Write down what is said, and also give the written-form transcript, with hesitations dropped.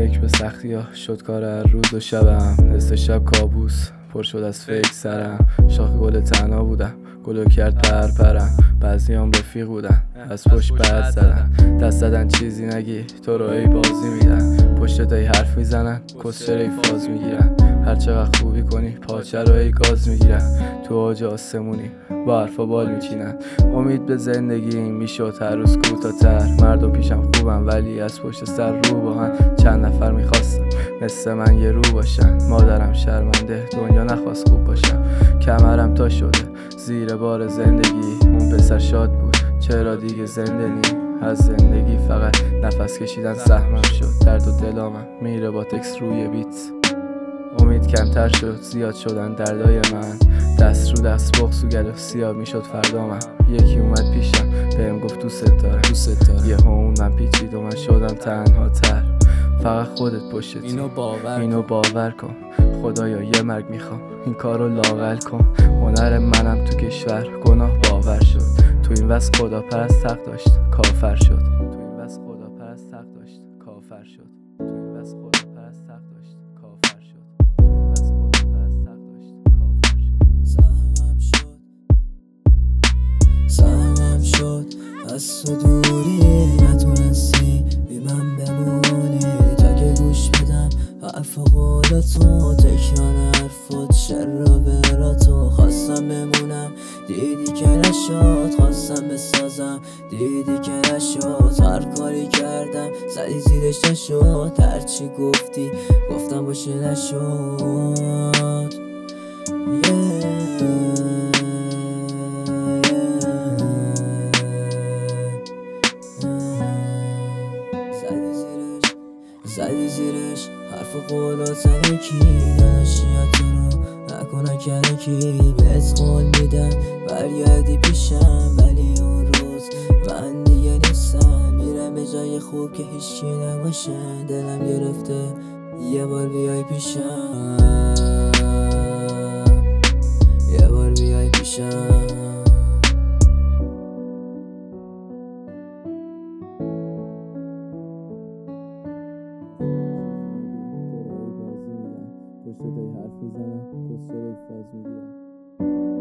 فکر به سختی ها شد کار هر روز و شبم، نصف شب کابوس پر شد از فکر سرم. شاخ گل تنها بودم، گلو کرد پرم. بعضیام رفیق بودن از پشت بد زدن، دست زدن چیزی نگی تو رو ای بازی میدن. پشتت ای حرف میزنن کسچر ای فاز میگیرن. هر چقدر خوبی کنی پاچه رو ای گاز میگیرن. تو آج آسمونی با حرفا بال میچینن. امید به زندگی میشد هر روز کوتاه‌تر. مردم پیشم خوبم ولی از پشت سر رو با هم. چند نفر میخواستم مثل من یه رو باشن. مادرم شرمنده دنیا نخواست خوب باشم. کمرم تا شده زیر بار زندگی. اون پسر شاد بود چرا دیگه زنده نی؟ از زندگی فقط نفس کشیدن سهمم شد. درد و دلامم میره با تکس روی بیت. امید کمتر شد زیاد شدن دردای من. دست رو دست بغض و گلو سیاه میشد فردا من. یکی اومد پیشم بهم گفت دوست دارم. یهو اون من پیچید و من شدم تنها تر. فقط خودت پشتی اینو باور کن. خدایا یه مرگ میخوام این کارو لاغل کن. هنر منم تو کشور گناه باور شد. تو این وضع خدا پرست حق داشت کافر شد. تو این وضع خدا پرست حق داشت کافر شد. تو این وضع خدا پرست حق داشت کافر شد. تو این وضع خدا پرست حق داشت کافر شد. سهمم شد از تو دوری. نتونستی بی من بمونی تا که گوش بدم حرف قولتو. تکرار حرفات شر و براتو. خواستم بمونم دیدی که نشد. خواستم بسازم دیدی که نشد. هر کاری کردم زدی زیرش نشد. هرچی گفتی گفتم باشه نشد. زدی زیرش حرف قولات نکی. داداشی تو رو نکنه کنکی. بهت قول میدم برگردی پیشم ولی اون روز من دیگه نیستم. میرم به جای خوب که هیچکی نباشه. دلم گرفته یه بار بیای پیشم. یه بار بیای پیشم. پشت ای حرف میزنن کسچر ای فاز میگیرن.